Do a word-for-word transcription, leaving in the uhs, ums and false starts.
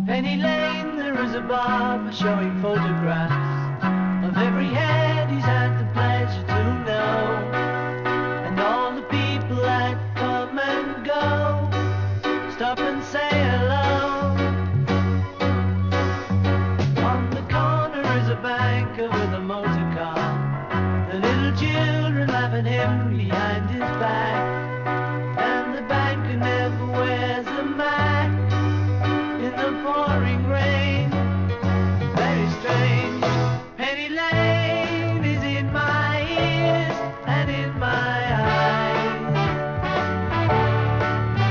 Penny Lane there is a barber showing photographs of every head he's had the pleasure to know, and all the people that come and go stop and say hello. On the corner is a banker with a motor car, the little children laugh at him behind his back.